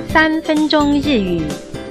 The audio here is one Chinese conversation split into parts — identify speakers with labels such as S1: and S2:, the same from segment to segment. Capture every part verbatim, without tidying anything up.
S1: 三分钟日语。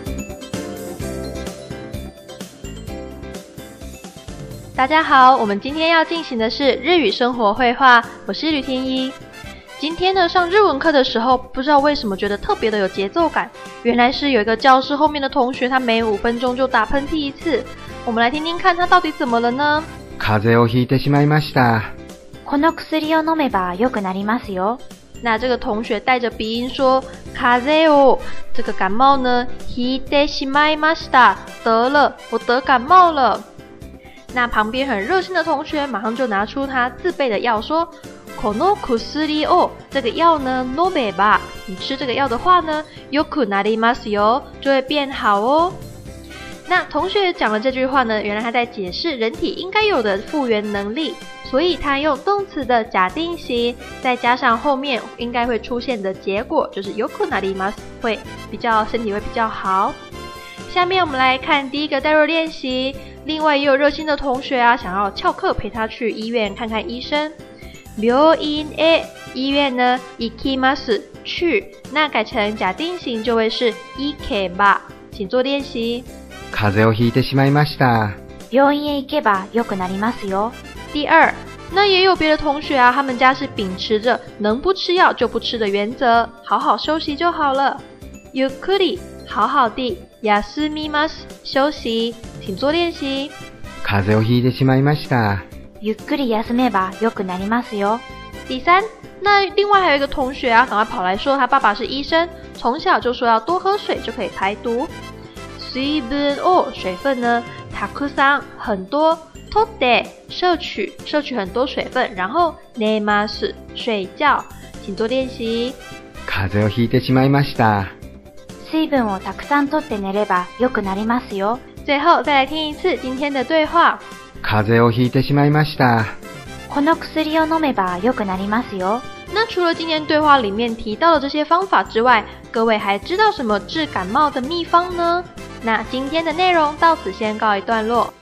S1: 大家好，我们今天要进行的是日语生活绘画，我是吕天一。今天呢，上日文课的时候，不知道为什么觉得特别的有节奏感，原来是有一个教室后面的同学，他每五分钟就打喷嚏一次。我们来听听看他到底怎么了呢？
S2: 風邪をひいてしまいました。
S3: この薬を飲めば良くなりますよ。
S1: 那这个同学带着鼻音说風邪を，这个感冒呢，ひいてしまいました，得了，我得感冒了。那旁边很热心的同学马上就拿出他自备的药，说この薬を，这个药呢，飲めば，你吃这个药的话呢，良くなりますよ，就会变好哦。那同学讲了这句话呢，原来他在解释人体应该有的复原能力，所以他用动词的假定型，再加上后面应该会出现的结果，就是良くなります，会比较身体会比较好。下面我们来看第一个代入练习。另外也有热心的同学啊，想要翘课陪他去医院看看医生。病院へ，医院呢，行きます，去，那改成假定型就会是行けば。请做练习。
S2: 風邪をひいてしまいました。
S3: 病院へ行けば良くなりますよ。
S1: 第二，那也有别的同学啊，他们家是秉持着能不吃药就不吃的原则，好好休息就好了。ゆっくり，好好地，休みます，休息。请做练习。
S2: 風邪をひいてしまいました。
S3: ゆっくり休めば良くなりますよ。
S1: 第三，那另外还有一个同學啊，赶快跑来说他爸爸是医生，从小就说要多喝水就可以排毒。水分を，水分呢，たくさん，很多，とって摄取，摄取很多水分，然后寝ます，睡觉。请做练习。
S2: 風邪をひいてしまいました。
S3: 水分をたくさんとって寝れば良くなりますよ。
S1: 最后再来听一次今天的对话。
S2: 風邪をひいてしまいました。
S3: この薬を飲めば良くなりますよ。
S1: 那除了今天对话里面提到的这些方法之外，各位还知道什么治感冒的秘方呢？那今天的内容到此先告一段落。